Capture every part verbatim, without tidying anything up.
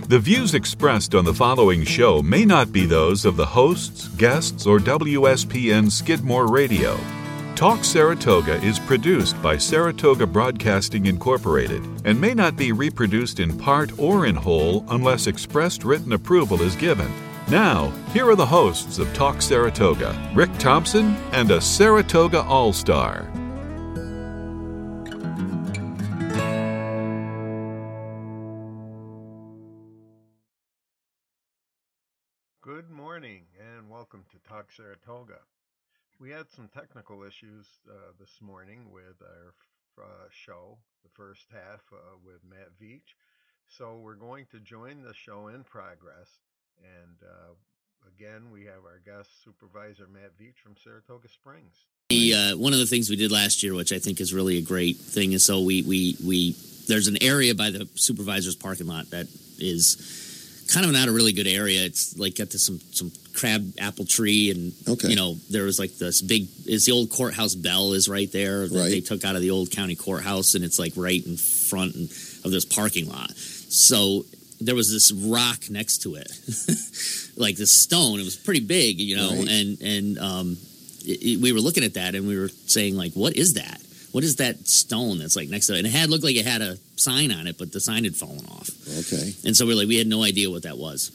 The views expressed on the following show may not be those of the hosts, guests, or W S P N Skidmore Radio. Talk Saratoga is produced by Saratoga Broadcasting Incorporated and may not be reproduced in part or in whole unless expressed written approval is given. Now, here are the hosts of Talk Saratoga, Rick Thompson and a Saratoga All-Star. Good morning and welcome to Talk Saratoga. We had some technical issues uh, this morning with our uh, show, the first half uh, with Matt Veach. So we're going to join the show in progress. And uh, again, we have our guest supervisor, Matt Veach from Saratoga Springs. The, uh, one of the things we did last year, which I think is really a great thing, is so we, we, we there's an area by the supervisor's parking lot that is kind of not a really good area. It's like got this, some some crab apple tree, and okay. you know there was like this big. It's the old courthouse bell is right there that right. they took out of the old county courthouse, and it's like right in front of this parking lot. So there was this rock next to it, like this stone. It was pretty big, you know, right. and and um, it, it, we were looking at that and we were saying like, what is that? What is that stone that's like next to it? And it had looked like it had a sign on it, but the sign had fallen off. Okay. And so we're like, we had no idea what that was.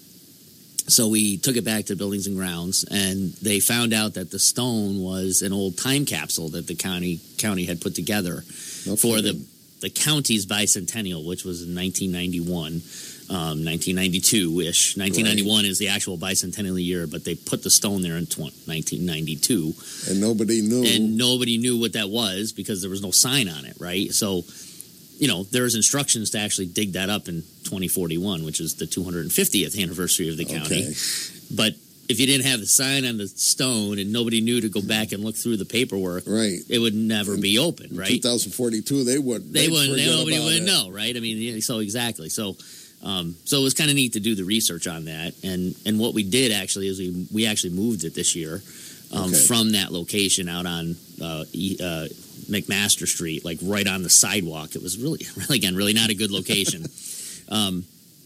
So we took it back to Buildings and Grounds, and they found out that the stone was an old time capsule that the county county had put together no for the the county's bicentennial, which was in nineteen ninety-one. Um, nineteen ninety-two-ish. nineteen ninety-one right. is the actual bicentennial year, but they put the stone there in nineteen ninety-two. And nobody knew. And nobody knew what that was because there was no sign on it, right? So, you know, there's instructions to actually dig that up in twenty forty-one, which is the two hundred fiftieth anniversary of the county. Okay. But if you didn't have the sign on the stone and nobody knew to go back and look through the paperwork, right. it would never in, be open, right? In two thousand forty-two, they wouldn't. They wouldn't. Nobody it. would know, right? I mean, so exactly. So, um, so it was kind of neat to do the research on that, and and what we did actually is we we actually moved it this year um, okay. from that location out on uh, uh, McMaster Street, like right on the sidewalk. It was really, really again, really not a good location. um,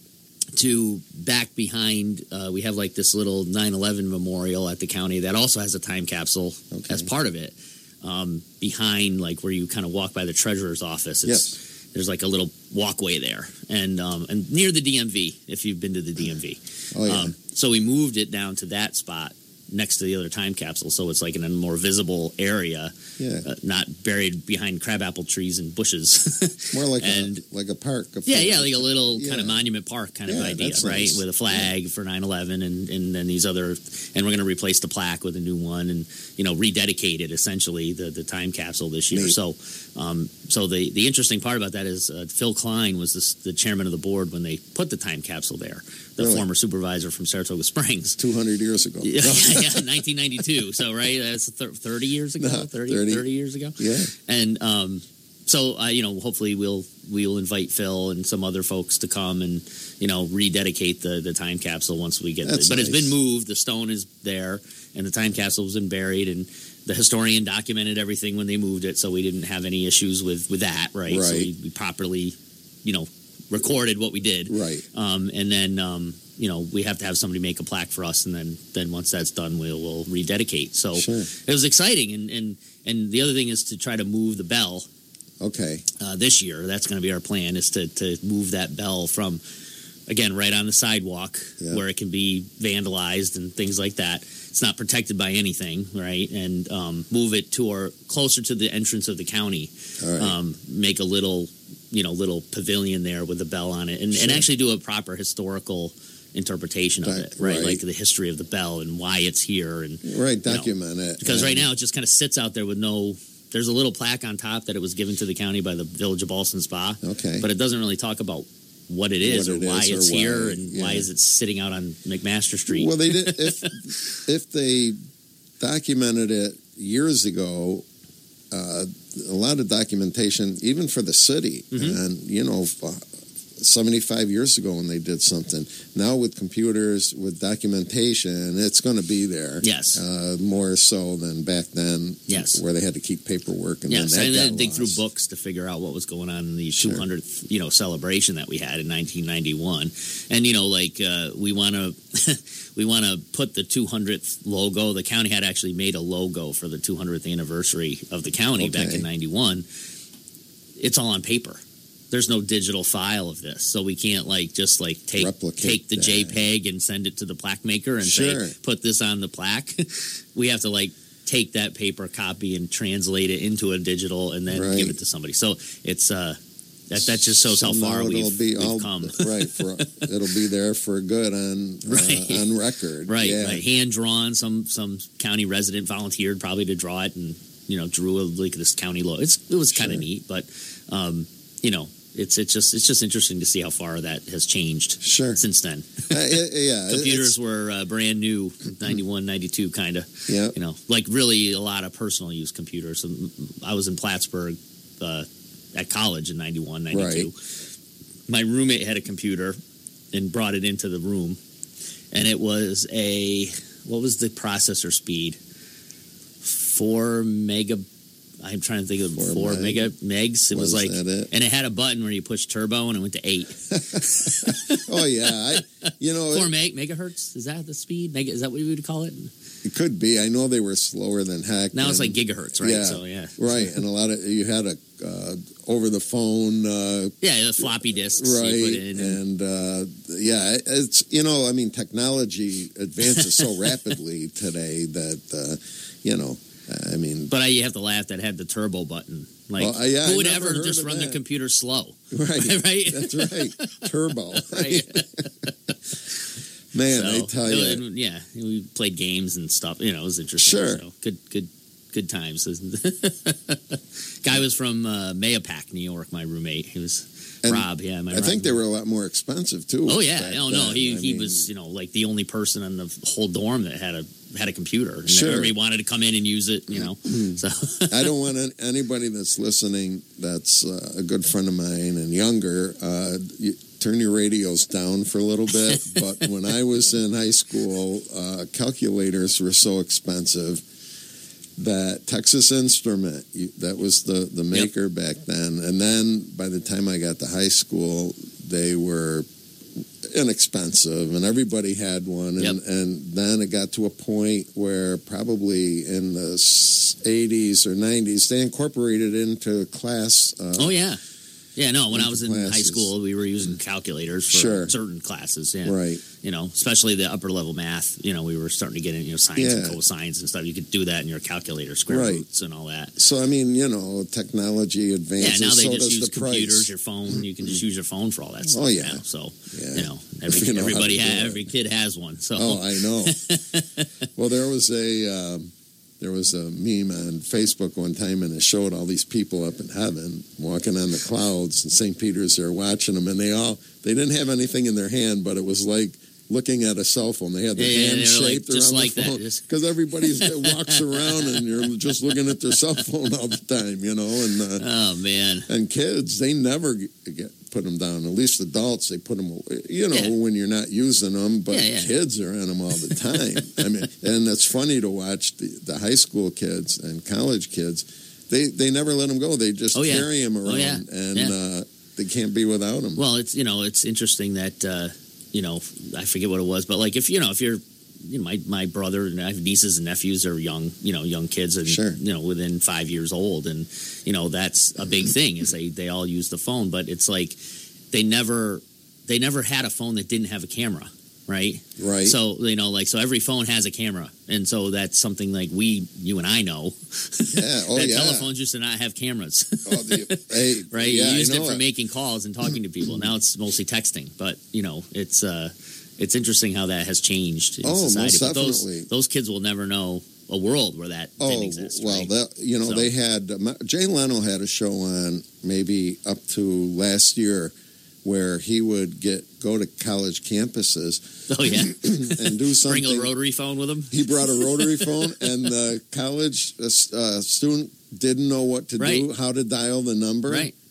to back behind, uh, we have like this little nine eleven memorial at the county that also has a time capsule okay. as part of it. Um, behind, like where you kind of walk by the treasurer's office, it's, yes. There's like a little walkway there, and um, and near the D M V, if you've been to the D M V. Oh, yeah. Um, so we moved it down to that spot next to the other time capsule, so it's like in a more visible area, yeah. uh, not buried behind crabapple trees and bushes. More like and, a like a park. A yeah, yeah, like a little yeah. kind of monument park kind of yeah, idea, right? Nice. With a flag yeah. for nine eleven, and and then these other, and we're going to replace the plaque with a new one, and you know, rededicate it essentially the the time capsule this year. Neat. So, um, so the the interesting part about that is uh, Phil Klein was this, the chairman of the board when they put the time capsule there. The really? former supervisor from Saratoga Springs. two hundred years ago. Yeah, yeah, yeah, nineteen ninety-two. So, right, that's thirty years ago, no, thirty, thirty. thirty years ago. Yeah. And um, so, uh, you know, hopefully we'll we'll invite Phil and some other folks to come and, you know, rededicate the, the time capsule once we get that's it. But nice. It's been moved. The stone is there, and the time capsule has been buried, and the historian documented everything when they moved it, so we didn't have any issues with, with that, right? Right. So we, we properly, you know, recorded what we did. Right. Um, and then... Um, you know, we have to have somebody make a plaque for us, and then, then once that's done, we'll we'll rededicate. So sure. It was exciting, and, and and the other thing is to try to move the bell. Okay. Uh, this year, that's going to be our plan, is to to move that bell from, again, right on the sidewalk yeah. where it can be vandalized and things like that. It's not protected by anything, right? And um, move it to our closer to the entrance of the county. All right. Um, make a little, you know, little pavilion there with a bell on it, and, sure. and actually do a proper historical interpretation of Di- it, right? right? Like the history of the bell and why it's here, and right, document you know, it. because and right now it just kind of sits out there with no. There's a little plaque on top that it was given to the county by the Village of Ballston Spa. Okay, but it doesn't really talk about what it is what or it why is it's or here why, and yeah. why is it sitting out on McMaster Street. Well, they did if if they documented it years ago. Uh, a lot of documentation, even for the city, mm-hmm. and you know, seventy-five years ago when they did something. Now with computers, with documentation, it's going to be there. Yes. Uh, more so than back then. Yes. Where they had to keep paperwork. And yes, then that and got then dig lost. through books to figure out what was going on in the Sure. two hundredth, you know, celebration that we had in nineteen ninety-one. And, you know, like uh, we want to we want to put the two hundredth logo. The county had actually made a logo for the two hundredth anniversary of the county Okay. back in ninety-one. It's all on paper. There's no digital file of this, so we can't like just like take Replicate take the that. JPEG and send it to the plaque maker and Sure. say put this on the plaque. We have to like take that paper copy and translate it into a digital and then Right. give it to somebody. So it's uh that that just shows So how far now we've, it'll be we've all, come. right. For, it'll be there for good on Right. uh, on record. Right, Yeah. right. Hand drawn. Some some county resident volunteered probably to draw it and you know drew a, like this county logo. It's it was kind of Sure. neat, but um, you know. It's it's just it's just interesting to see how far that has changed Sure. since then. Uh, it- yeah. Computers it's- were uh, brand new, ninety-one, ninety-two kind of. Yeah. You know, like really a lot of personal use computers. And I was in Plattsburgh uh, at college in ninety-one, ninety-two. My roommate had a computer and brought it into the room, and it was a what was the processor speed? Four mega. I'm trying to think of Four four meg. mega megs. It was, Was like, that it? and it had a button where you push turbo, and it went to eight. Oh yeah. I, you know, Four it, meg megahertz. Is that the speed? Mega, is that what we would call it? it could be. I know they were slower than heck. Now it's and- like gigahertz, right? Yeah. So yeah, Right, and a lot of you had a uh, over the phone. Uh, yeah, the floppy disks Right, you put in. And, and uh, yeah, it's you know, I mean, technology advances so rapidly today that uh, you know, I mean, but I, you have to laugh that had the turbo button. Like, Well, uh, yeah, who I would never ever heard just of run the that. computer slow? right, Right? That's right, turbo. Right. Man, So, I tell it- you, yeah, we played games and stuff. You know, it was interesting. Sure. So, good, good, good times. Guy was from uh, Mayapack, New York. My roommate. He was And Rob. Yeah, my I think Rob. they were a lot more expensive too. Oh yeah, back no, no. then. He I he mean, was you know like the only person in the whole dorm that had a had a computer. And Sure. everybody wanted to come in and use it. You know, so I don't want an- anybody that's listening that's uh, a good friend of mine and younger, uh, you, turn your radios down for a little bit. But when I was in high school, uh, calculators were so expensive that Texas Instrument, you, that was the, the maker back then. And then by the time I got to high school, they were inexpensive and everybody had one. And, Yep. and then it got to a point where probably in the s- eighties or nineties, they incorporated it into class. Uh, oh yeah, yeah. No, when I Into was in high classes. school, we were using calculators for Sure. certain classes. Yeah, Right. You know, especially the upper level math. You know, we were starting to get in you know sines and Yeah. cosines and stuff. You could do that in your calculator, square Right. roots and all that. So, I mean, you know, technology Yeah, advances. now they so just does use the price. computers, your phone. You can just use your phone for all that stuff. Oh, yeah. now. So Yeah. you know, If every, you know how to everybody do ha- it. every kid has one. So Oh, I know. Well, there was a um, there was a meme on Facebook one time, and it showed all these people up in heaven walking on the clouds, and Saint Peter's there watching them, and they all they didn't have anything in their hand, but it was like looking at a cell phone. They had their Yeah, yeah, hand they were like- shaped just around like the that, phone just- because everybody walks around and you're just looking at their cell phone all the time, you know. And uh, oh man. and kids, they never get, get put them down. At least adults, they put them, you know, Yeah. when you're not using them. But Yeah, yeah. kids are on them all the time. I mean, and it's funny to watch the, the high school kids and college kids. They they never let them go. They just Oh, yeah. carry them around, Oh, yeah. and Yeah. Uh, they can't be without them. Well, it's you know it's interesting that uh, you know I forget what it was, but like if you know if you're you know my my brother and I have nieces and nephews are young you know young kids and Sure. you know within five years old and you know that's a big thing is they they all use the phone, but it's like they never they never had a phone that didn't have a camera. Right. Right. So, you know, like, so every phone has a camera. And so that's something like we, you and I know. Yeah. Oh, that yeah. telephones used to not have cameras. Oh, the, hey, Right. Yeah, you used I it know for making calls and talking to people. Now it's mostly texting. But, you know, it's uh, it's interesting how that has changed in Oh, society. most but those, definitely. those kids will never know a world where that Oh, didn't exist. well, right? that, you know, So- they had, uh, Jay Leno had a show on maybe up to last year where he would get go to college campuses oh, yeah. and do something. Bring a rotary phone with them. He brought a rotary phone, and the college uh, uh, student didn't know what to Right. do, how to dial the number. Right.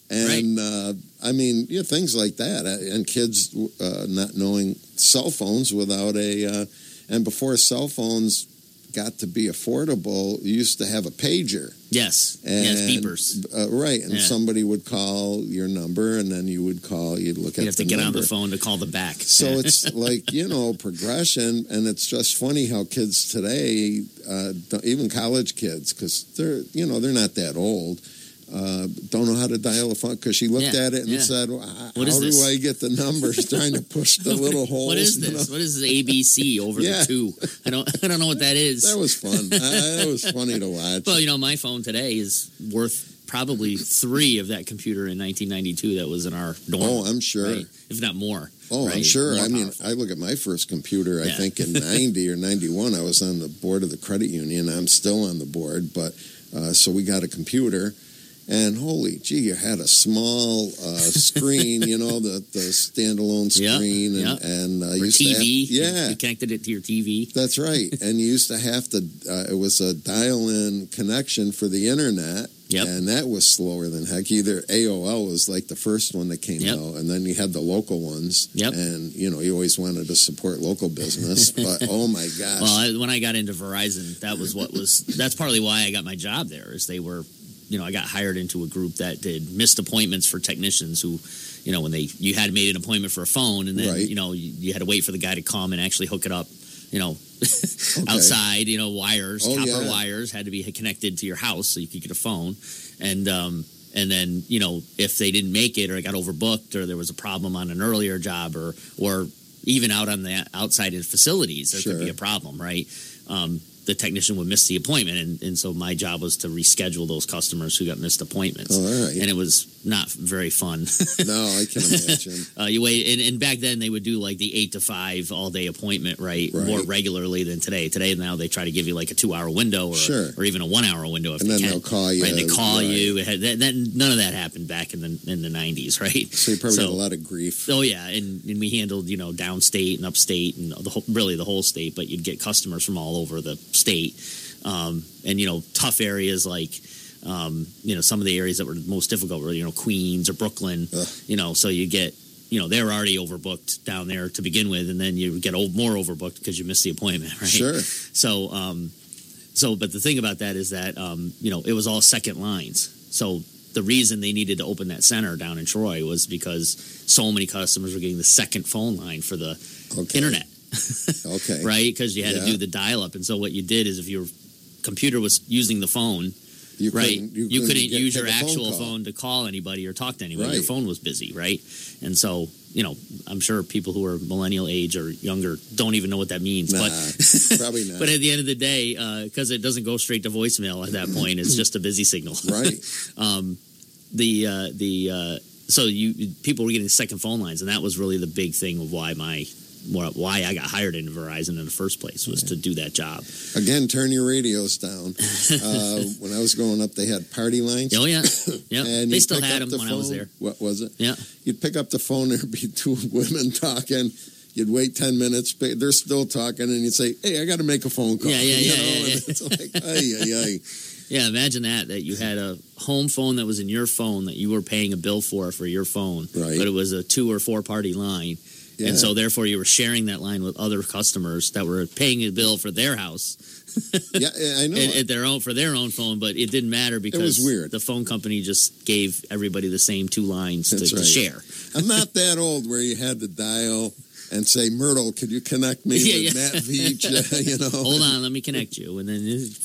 And, right. uh, I mean, yeah, things like that. And kids uh, not knowing cell phones without a... Uh, and before cell phones got to be affordable, you used to have a pager. Yes. And, yes, beepers. Uh, right. And yeah. somebody would call your number, and then you would call, you'd look you'd at have the to get number. on the phone to call the back. So it's like, you know, progression, and it's just funny how kids today, uh, don't, even college kids, because they're, you know, they're not that old, uh, don't know how to dial a phone, because she looked yeah, at it and yeah. said, well, how what is do this? I get the numbers? Trying to push the little holes. What is this? You know? What is this A B C over Yeah. the two? I don't I don't know what that is. That was fun. uh, that was funny to watch. Well, you know, my phone today is worth probably three of that computer in nineteen ninety-two that was in our dorm. Oh, I'm sure. Right? If not more. Oh, right? I'm sure. More I mean, powerful. I look at my first computer, I Yeah. think in ninety or ninety-one, I was on the board of the credit union. I'm still on the board, but uh, so we got a computer. And holy gee, you had a small uh, screen, you know, the, the standalone screen, yeah, and, yeah. and uh, Or you used T V. to have, yeah, You connected it to your T V. that's right. And you used to have to. Uh, it was a dial-in connection for the internet, Yep. and that was slower than heck. Either A O L was like the first one that came Yep. out, and then you had the local ones. Yep. And you know, you always wanted to support local business, but oh my gosh, Well, I, when I got into Verizon, that was what was. That's partly why I got my job there. Is they were, you know, I got hired into a group that did missed appointments for technicians who, you know, when they you had made an appointment for a phone, and then Right. you know you, you had to wait for the guy to come and actually hook it up. You know, Okay. outside, you know, wires, Oh, copper yeah. wires had to be connected to your house so you could get a phone, and um, and then you know if they didn't make it or it got overbooked or there was a problem on an earlier job or or even out on the outside in facilities, there Sure. could be a problem, right? Um, the technician would miss the appointment, and, and so my job was to reschedule those customers who got missed appointments. Oh, all right. And it was not very fun. No, I can imagine. uh, you wait, and, and back then they would do like the eight to five all day appointment, right, Right. more regularly than today. Today now they try to give you like a two hour window or Sure. or even a one hour window if And they then can. they'll call you, Right, they call right. you. It had, that, that, none of that happened back in the in the nineties, right? So you probably So- got a lot of grief. Oh yeah, and, and we handled you know downstate and upstate and the whole, really the whole state, but you'd get customers from all over the state, um, and you know tough areas like um, you know some of the areas that were most difficult were you know Queens or Brooklyn, Ugh. you know so you get you know they were already overbooked down there to begin with, and then you get old, more overbooked because you missed the appointment, right? Sure. So um, so but the thing about that is that um, you know it was all second lines, so. The reason they needed to open that center down in Troy was because so many customers were getting the second phone line for the Okay. internet, Okay. right? Because you had Yeah. to do the dial-up, and so what you did is if your computer was using the phone, You right, couldn't, you couldn't get- use take your a phone actual call. phone to call anybody or talk to anybody. Your Right. phone was busy, right? And so you know, I'm sure people who are millennial age or younger don't even know what that means, Nah, but probably not. But at the end of the day, because it doesn't go straight to voicemail at that point, it's just a busy signal, Right. um, the uh, the uh, so you people were getting second phone lines, and that was really the big thing of why my why I got hired into Verizon in the first place was to do that job. Again, turn your radios down. Uh, when I was growing up, they had party lines. Oh yeah, yeah. And They you'd still pick had up them the when I was phone. there. What was it? Yeah, You'd pick up the phone, there'd be two women talking. You'd wait ten minutes, but they're still talking, and you'd say, hey, I got to make a phone call. Yeah, yeah, You yeah, know, yeah, and yeah. it's like, ay, ay, ay. yeah. Imagine that that you had a home phone that was in your phone that you were paying a bill for for your phone, Right. but it was a two or four party line. Yeah. And so, therefore, you were sharing that line with other customers that were paying a bill for their house. Yeah, I know. at, at their own for their own phone, but it didn't matter because was weird. the phone company just gave everybody the same two lines to, That's to right. share. I'm not that old where you had to dial and say, Myrtle, could you connect me Yeah, with yeah. Matt Veach? You know, Hold on, let me connect you, and then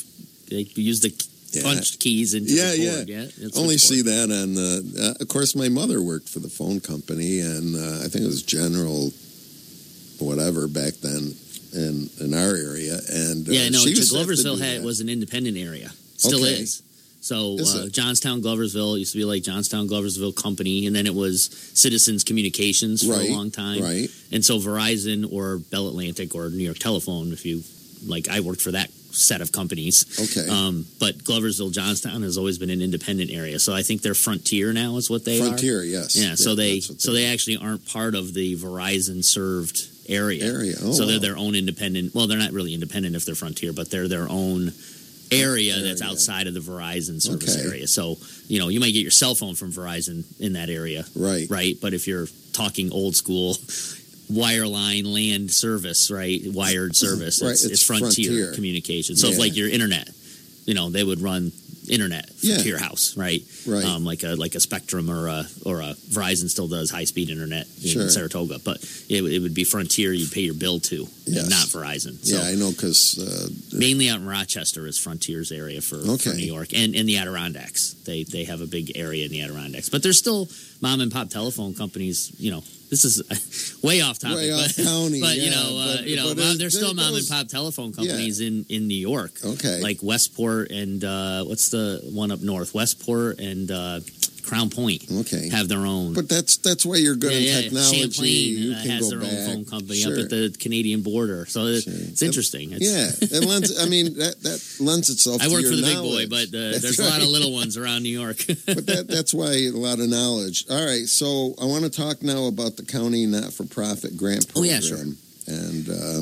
they use the Yeah. punch keys into Yeah, the yeah. board. Yeah, It's Only see switchboard. that on the. Uh, of course, my mother worked for the phone company, and uh, I think it was General, whatever back then in in our area. And uh, Yeah, no, she used to have to Gloversville do had that. was an independent area, still Okay. is. So Is uh, it? Johnstown, Gloversville used to be like Johnstown, Gloversville Company, and then it was Citizens Communications for Right, a long time. right. And so Verizon or Bell Atlantic or New York Telephone, if you like, I worked for that set of companies. Okay. Um, but Gloversville, Johnstown has always been an independent area. So I think they're Frontier now is what they are. Frontier, yes. Yeah. So they that's what so they actually aren't part of the Verizon served area. Area. Oh, so they're wow. their own independent. Well, they're not really independent if they're Frontier, but they're their own area area. that's outside of the Verizon service Okay. area. So, you know, you might get your cell phone from Verizon in that area. Right. Right. But if you're talking old school wireline land service, right, wired service, Right, it's, it's it's frontier, Frontier. communication. So if Yeah. like your internet, you know, they would run internet Yeah. to your house, right? Right. Um, like a like a Spectrum or a or a Verizon still does high speed internet in Sure. Saratoga, but it, it would be Frontier you'd pay your bill to, Yes. and not Verizon. So Yeah, I know because uh, mainly out in Rochester is Frontier's area for, for Okay. New York, and and the Adirondacks. They they have a big area in the Adirondacks, but there's still mom and pop telephone companies. You know, this is way off topic, Way off but, county, but you yeah, know, uh, but- you know, but mom, it- there's still it mom goes- and pop telephone companies in, in New York. Okay. Like Westport and uh, what's the one up north? Westport and uh, Crown Point. Okay. Have their own. But that's that's why you're good yeah, in yeah. technology. Champlain you uh, can has go their back. own phone company Sure. up at the Canadian border, so it, Sure. it's interesting. It's, Yeah, it lends. I mean, that that lends itself. I to work your for the big boy, knowledge. but uh, That's there's a lot of right. little ones around New York. But that that's why a lot of knowledge. All right, so I want to talk now about the county not-for-profit grant Oh, program. yeah, sure. And uh,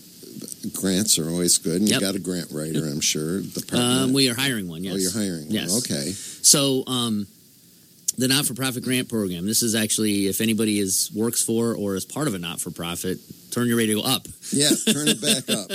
grants are always good. And Yep. you got a grant writer, I'm sure. Department. um, we are hiring one. Yes. Oh, you're hiring. one. Yes. Okay. So, um, the not-for-profit grant program. This is actually, if anybody is works for or is part of a not-for-profit, turn your radio up. Yeah, turn it back up.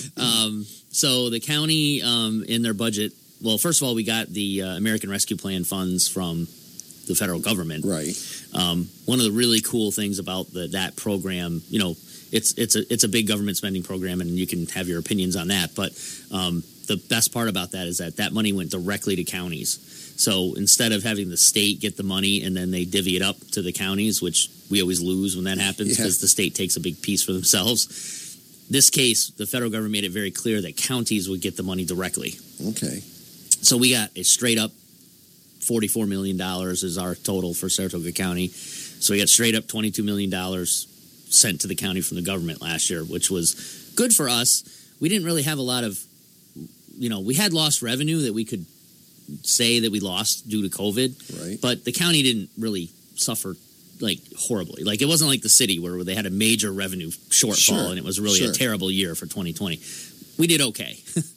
Um, so the county, um, in their budget, well, first of all, we got the uh, American Rescue Plan funds from the federal government. Right. Um, one of the really cool things about the, that program, you know, it's it's a it's a big government spending program, and you can have your opinions on that. But um, the best part about that is that that money went directly to counties. So instead of having the state get the money and then they divvy it up to the counties, which we always lose when that happens Yeah. because the state takes a big piece for themselves. This case, the federal government made it very clear that counties would get the money directly. Okay. So we got a straight up forty-four million dollars is our total for Saratoga County. So we got straight up twenty-two million dollars sent to the county from the government last year, which was good for us. We didn't really have a lot of, you know, we had lost revenue that we could say that we lost due to COVID, Right. but the county didn't really suffer like horribly. Like it wasn't like the city where they had a major revenue shortfall Sure. and it was really Sure. a terrible year for twenty twenty. We did okay.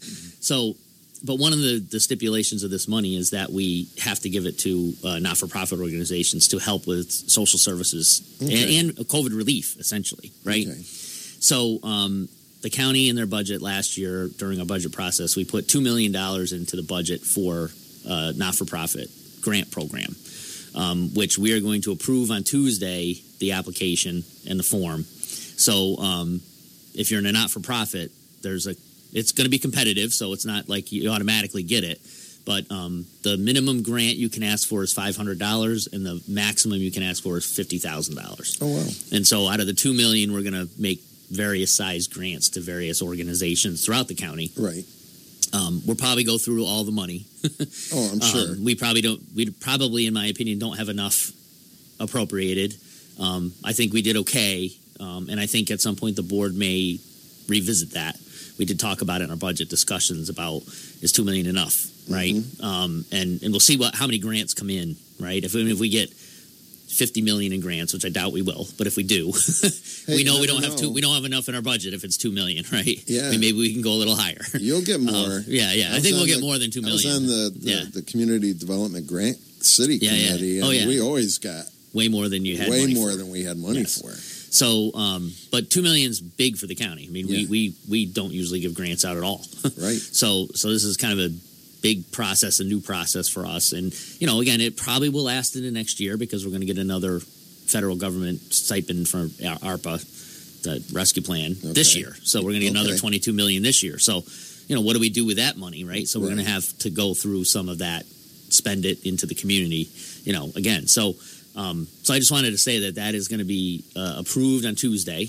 So, but one of the, the stipulations of this money is that we have to give it to uh, not-for-profit organizations to help with social services Okay. and, and COVID relief, essentially, right? Okay. So um, the county in their budget last year, during our budget process, we put two million dollars into the budget for uh, not-for-profit grant program, um, which we are going to approve on Tuesday, the application and the form. So um, if you're in a not-for-profit, there's a it's going to be competitive, so it's not like you automatically get it. But um, the minimum grant you can ask for is five hundred dollars, and the maximum you can ask for is fifty thousand dollars. Oh, wow. And so out of the two million dollars, we're going to make various size grants to various organizations throughout the county. Right. Um, we'll probably go through all the money. Oh, I'm sure. Um, we probably don't, we probably, in my opinion, don't have enough appropriated. Um, I think we did okay. Um, and I think at some point the board may revisit that. We did talk about it in our budget discussions about is two million enough, right? Mm-hmm. Um, and and we'll see what how many grants come in, right? If if we get fifty million in grants, which I doubt we will, but if we do, Hey, we know you we never don't have two know. we don't have enough in our budget if it's two million, right? Yeah. I mean, maybe we can go a little higher. You'll get more. Um, yeah, yeah. I, was think we'll on get the- more than two I million. was on the, the, Yeah. the community development grant city Yeah, yeah. committee, Oh, and yeah. we always got Way more than you had. way money more for. than we had money Yes. for. So, um, but two million is big for the county. I mean, Yeah. we, we we don't usually give grants out at all. Right. So, so this is kind of a big process, a new process for us. And you know, again, it probably will last into next year because we're going to get another federal government stipend from ARPA, the rescue plan, this Okay. year. So we're going to get another Okay. twenty-two million this year. So, you know, what do we do with that money, right? So we're Right. going to have to go through some of that, spend it into the community. You know, again, so. Um, so I just wanted to say that that is going to be uh, approved on Tuesday.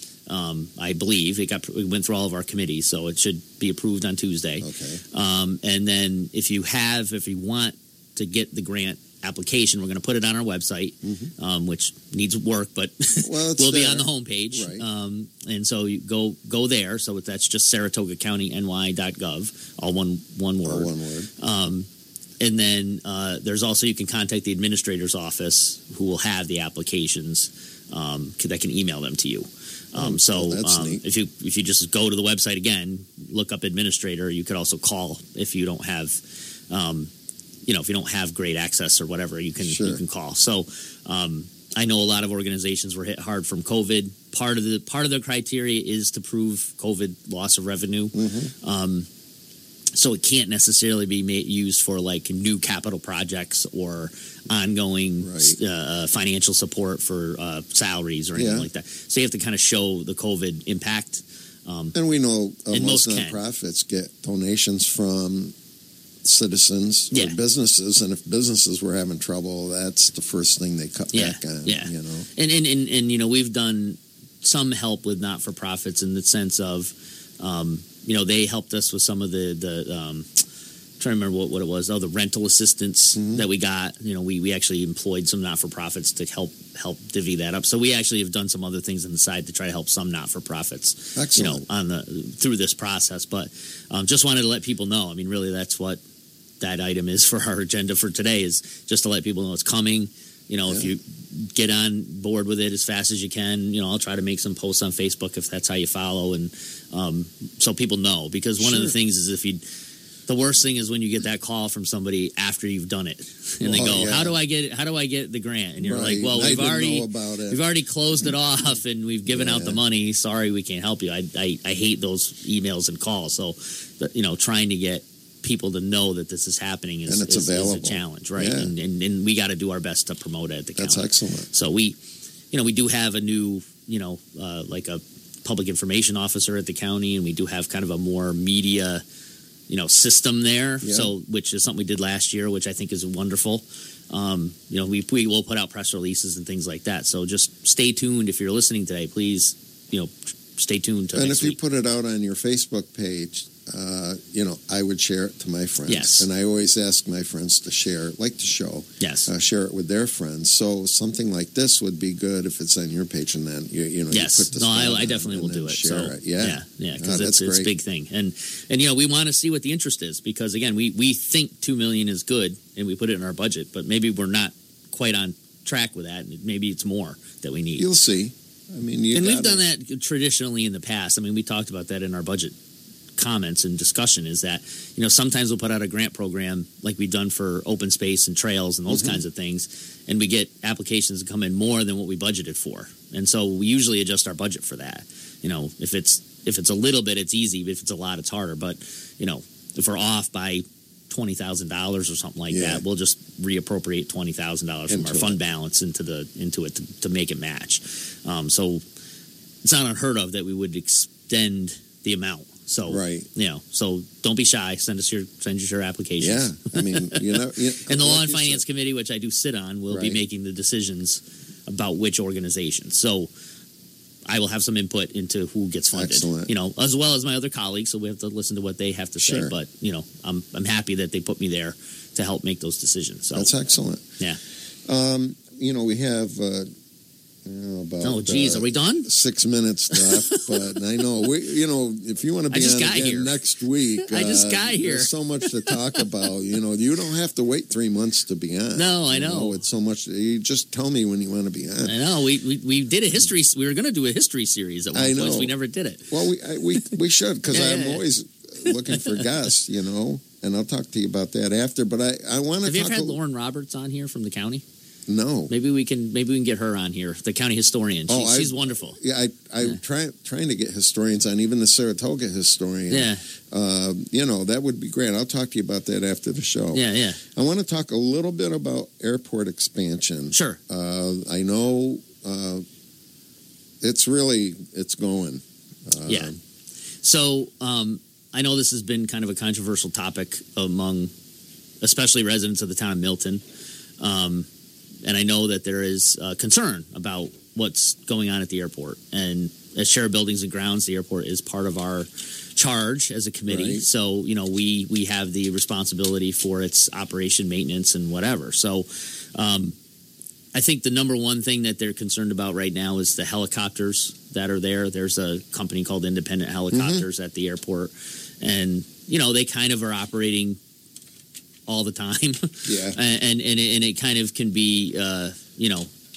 Um, I believe it got it went through all of our committees, so it should be approved on Tuesday. Okay. Um, and then if you have, if you want to get the grant application, we're going to put it on our website, Mhm. um, which needs work, but Well, it's will be there. on the homepage. Right. Um, and so you go go there. So that's just Saratoga County N Y dot gov, all one one word. All one word. Um, and then uh, there's also, you can contact the administrator's office who will have the applications um, that can email them to you. Um, so oh, that's um, neat. if you if you just go to the website again, look up administrator. You could also call if you don't have, um, you know, if you don't have great access or whatever, you can Sure. you can call. So um, I know a lot of organizations were hit hard from COVID. Part of the part of the criteria is to prove COVID loss of revenue. Mm-hmm. Um, so it can't necessarily be made, used for like new capital projects or ongoing Right. uh, financial support for uh, salaries or anything Yeah. like that. So you have to kind of show the COVID impact. Um, And we know uh, And most most can. nonprofits get donations from citizens Yeah. or businesses, and if businesses were having trouble, that's the first thing they cut Yeah, back on. yeah. You know, and, and, and, and, you know, we've done some help with not-for-profits in the sense of, um, you know, they helped us with some of the, the um, I'm trying to remember what, what it was. Oh, the rental assistance Mhm. that we got. You know, we, we actually employed some not-for-profits to help help divvy that up. So we actually have done some other things on the side to try to help some not-for-profits, you know, excellent. on the through this process. But um, just wanted to let people know. I mean, really, that's what that item is for our agenda for today, is just to let people know it's coming. You know, if Yeah. you get on board with it as fast as you can, you know, I'll try to make some posts on Facebook if that's how you follow, and um, so people know. Because one of the Sure. things is if you, the worst thing is when you get that call from somebody after you've done it, and they Oh, go, yeah. "How do I get? How do I get the grant?" And you're Right. like, "Well, I we've didn't already know about it. we've already closed it off, and we've given out Yeah. the money. Sorry, we can't help you." I I, I hate those emails and calls. So, the, you know, trying to get people to know that this is happening is, And it's is, is a available. challenge, right? Yeah. And, and and we got to do our best to promote it at the That's county. excellent. So we, you know, we do have a new, you know, uh, like a public information officer at the county, and we do have kind of a more media, you know, system there. Yeah. So, which is something we did last year, which I think is wonderful. Um, you know, we we will put out press releases and things like that. So just stay tuned. If you're listening today, please, you know, stay tuned to And next if you week. put it out on your Facebook page, uh, you know, I would share it to my friends. Yes. And I always ask my friends to share, like the show, Yes. uh, share it with their friends. So something like this would be good if it's on your page, and then you, you know, Yes, you put this no, down I, I and- definitely and will do then it. Share So it. Yeah, yeah, yeah, because Ah, it's, that's it's a great. big thing, and and you know we want to see what the interest is, because again, we we think two million is good, and we put it in our budget, but maybe we're not quite on track with that. And maybe it's more that we need. You'll see. I mean, you and we've gotta- done that traditionally in the past. I mean, we talked about that in our budget comments and discussion, is that, you know, sometimes we'll put out a grant program like we've done for open space and trails and those Mhm. kinds of things, and we get applications that come in more than what we budgeted for. And so we usually adjust our budget for that. You know, if it's if it's a little bit, it's easy. But if it's a lot, it's harder. But, you know, if we're off by twenty thousand dollars or something like Yeah. that, we'll just reappropriate twenty thousand dollars from Into our it. fund balance into the into it to, to make it match. Um, so it's not unheard of that we would extend the amount. So, Right. you know, so don't be shy. Send us your send us your applications. Yeah, I mean, you know, you, And the like Law and you Finance said, Committee, which I do sit on, will be Right. making the decisions about which organizations. So I will have some input into who gets funded. Excellent. You know, as well as my other colleagues. So we have to listen to what they have to say. Sure. But you know, I'm I'm happy that they put me there to help make those decisions. So That's excellent. Yeah. Um, you know, we have uh, you know, about oh, geez, uh, are we done? six minutes left, but I know we, you know, if you want to I be just on got again here. next week, I just uh, got here. There's so much to talk about. You know, you don't have to wait three months to be on. No, I You know. It's so much. You just tell me when you want to be on. I know. We, we we did a history. We were going to do a history series at one I point. know. So we never did it. Well, we I, we we should, because Yeah, I'm yeah, yeah. always looking for guests. You know, and I'll talk to you about that after. But I I want to Have you talk. ever had a- Lauren Roberts on here from the county? No. Maybe we can maybe we can get her on here, the county historian. She, Oh, I- she's wonderful. Yeah, I I'm Yeah. trying trying to get historians on, even the Saratoga historian. Yeah, Uh, you know, that would be great. I'll talk to you about that after the show. yeah, yeah. I want to talk a little bit about airport expansion. Sure. Uh, I know uh, it's really it's going. Uh, Yeah. So um, I know this has been kind of a controversial topic among, especially residents of the town of Milton, um, and I know that there is uh, concern about what's going on at the airport. And as Chair of Buildings and Grounds, the airport is part of our charge as a committee. Right. So you know we we have the responsibility for its operation, maintenance, and whatever. So. Um, I think the number one thing that they're concerned about right now is the helicopters that are there. There's a company called Independent Helicopters Mm-hmm. at the airport, and you know they kind of are operating all the time. Yeah. and and and it, and it kind of can be uh, you know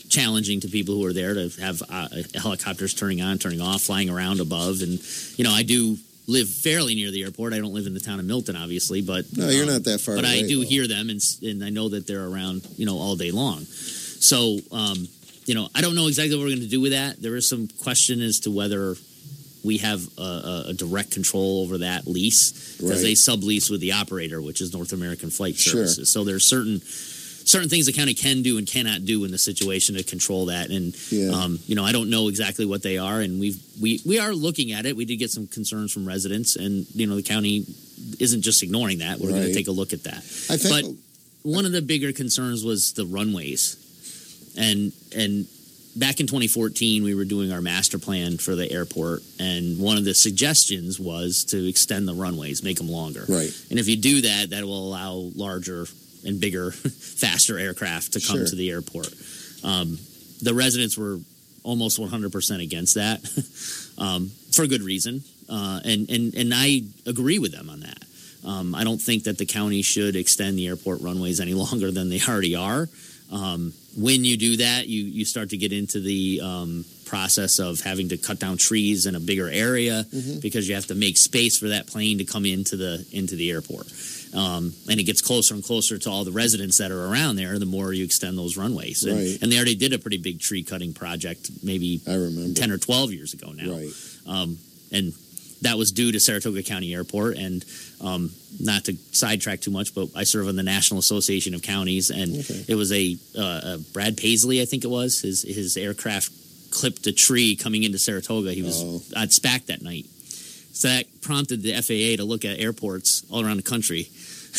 challenging to people who are there to have uh, helicopters turning on, turning off, flying around above. And, you know, I do live fairly near the airport. I don't live in the town of Milton, obviously, but no, you're um, not that far But away, I do though. hear them, and and I know that they're around, you know, all day long. So, um, you know, I don't know exactly what we're going to do with that. There is some question as to whether we have a, a direct control over that lease, because Right. they sublease with the operator, which is North American Flight Sure. Services. So there's certain certain things the county can do and cannot do in the situation to control that. And Yeah. um, you know, I don't know exactly what they are, and we've we we are looking at it. We did get some concerns from residents, and you know, the county isn't just ignoring that. We're going Right. to take a look at that. I think. But one of the bigger concerns was the runways, and and back in twenty fourteen, we were doing our master plan for the airport, and one of the suggestions was to extend the runways, make them longer. Right. And if you do that, that will allow larger and bigger, faster aircraft to come Sure. to the airport. Um, the residents were almost one hundred percent against that, um, for good reason, uh, and and and I agree with them on that. Um, I don't think that the county should extend the airport runways any longer than they already are. Um, when you do that, you, you start to get into the um, process of having to cut down trees in a bigger area, Mm-hmm. because you have to make space for that plane to come into the into the airport. Um, and it gets closer and closer to all the residents that are around there, the more you extend those runways. And, Right. and they already did a pretty big tree cutting project maybe I remember. ten or twelve years ago now. Right. Um, and that was due to Saratoga County Airport. And um, not to sidetrack too much, but I serve on the National Association of Counties, and Okay. it was a, uh, a Brad Paisley, I think it was. His his aircraft clipped a tree coming into Saratoga. He was Oh. at SPAC that night. So that prompted the F A A to look at airports all around the country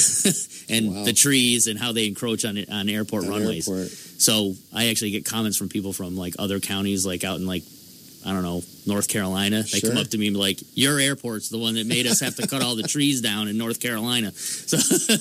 and Wow. the trees and how they encroach on on airport An runways. airport. So I actually get comments from people from like other counties, like out in like, I don't know, North Carolina. They Sure. come up to me and be like, your airport's the one that made us have to cut all the trees down in North Carolina. So,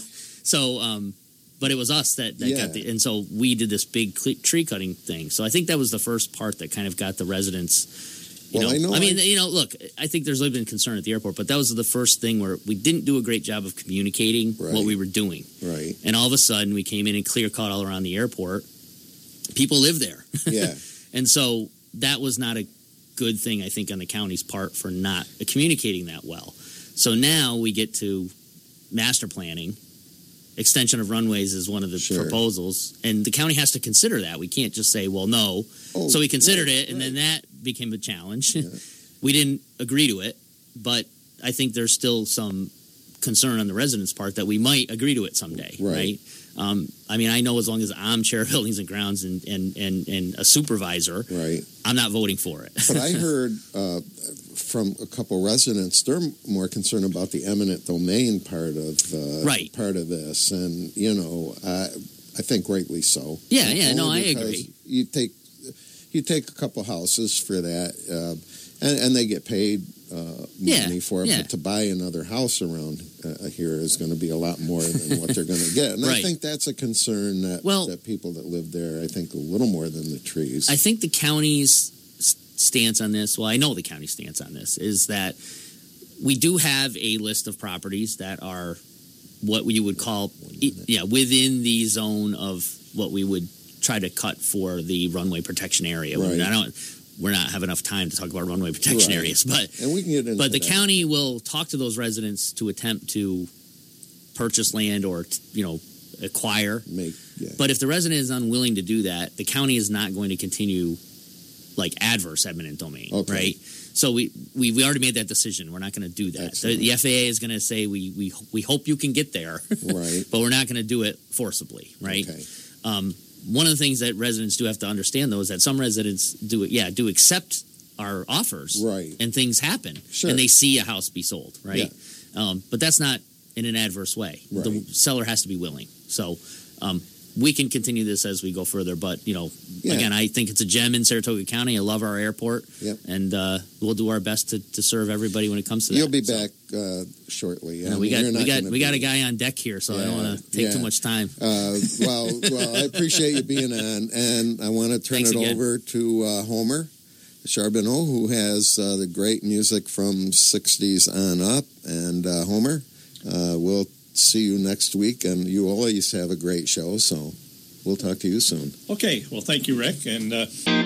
so um, but it was us that, that Yeah. got the, and so we did this big cle- tree cutting thing. So I think that was the first part that kind of got the residents. You Well, know, I know I mean, I- you know, look, I think there's always been concern at the airport, but that was the first thing where we didn't do a great job of communicating Right. what we were doing. Right. And all of a sudden, we came in and clear cut all around the airport. People live there. Yeah. And so that was not a good thing, I think, on the county's part for not communicating that well. So now we get to master planning. Extension of runways is one of the Sure. proposals. And the county has to consider that. We can't just say, well, no. Oh, so we considered right, it, and right. then that became a challenge. We didn't agree to it, but I think there's still some concern on the residents' part that we might agree to it someday, Right. right? Um, I mean, I know as long as I'm chair of buildings and grounds and, and, and, and a supervisor, Right. I'm not voting for it. But I heard uh, from a couple residents, they're more concerned about the eminent domain part of uh, Right. part of this, and you know, I I think rightly so. Yeah, yeah, no, Only I because agree. You take you take a couple houses for that, uh, and, and they get paid uh, Yeah, money for it. yeah. But to buy another house around uh, here is going to be a lot more than what they're going to get, and I Right. think that's a concern that Well- that people that live there, I think, a little more than the trees. I think the county's s- stance on this, well, I know the county's stance on this, is that we do have a list of properties that are what you would call, i- yeah, within the zone of what we would try to cut for the runway protection area. Right. I don't, we're not have enough time to talk about runway protection Right. areas, but and we can get into but the that. county will talk to those residents to attempt to purchase land or, you know, acquire. make yeah. But if the resident is unwilling to do that, the county is not going to continue like adverse eminent domain, Okay. right? So we, we we already made that decision. We're not going to do that. The, Excellent. the F A A is going to say we we we hope you can get there, Right. but we're not going to do it forcibly, right? Okay. Um, one of the things that residents do have to understand, though, is that some residents do it, yeah, do accept our offers, Right. and things happen, Sure. and they see a house be sold, right? Um, but that's not in an adverse way. The Right. seller has to be willing. So um, we can continue this as we go further. But, you know, Yeah. again, I think it's a gem in Saratoga County. I love our airport. Yep. And uh, we'll do our best to, to serve everybody when it comes to that. You'll be So, back uh, shortly. you I know, we mean, got you're we not got gonna we got be- a guy on deck here, so I don't Yeah, want to take too yeah. much time. Uh, well, well, I appreciate you being on, and I want to turn Thanks it again. over to uh, Homer Charbonneau, who has uh, the great music from sixties on up. And uh, Homer, uh, we'll see you next week, and you always have a great show. So, we'll talk to you soon. Okay. Well, thank you, Rick. And uh